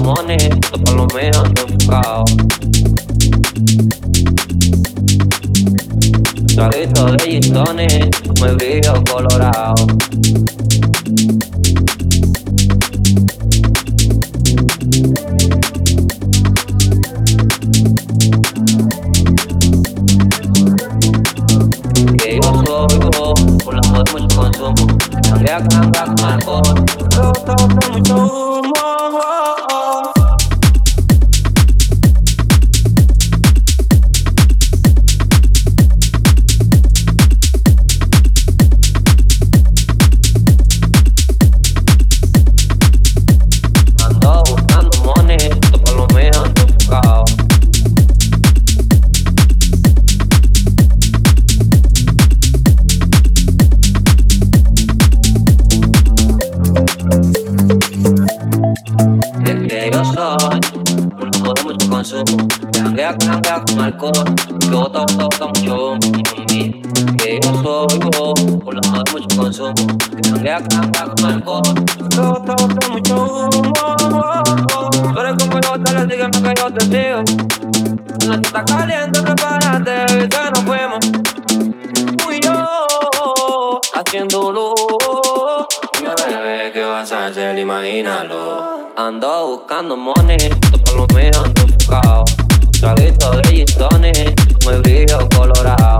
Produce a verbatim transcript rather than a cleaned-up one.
money, esto por lo mío ando enfocado. Traguito de gistones, como el brillo colorado. Que yo soy yo, por la moda mucho consumo. Cambia, cambia con alcohol. Todo, todo, mucho humo. Ando buscando money, esto por lo mío ando enfocado. Es que yo soy un loco de mucho consumo. Janguea, janguea con alcohol. Que bota, bota, bota mucho humo. Que yo soy yo, un loco de mucho consumo. Janguea, janguea con alcohol. Que bota, bota mucho humo. Tú eres como yo, te le digo que yo te sigo. La que está caliente, prepárate, que nos fuimos. Tú y yo, haciéndolo. Mira, bebé, ¿qué vas a hacer? Imagínalo. Ando buscando money, esto por lo mío ando enfocado. Traguito de gistones, como el brillo colorado.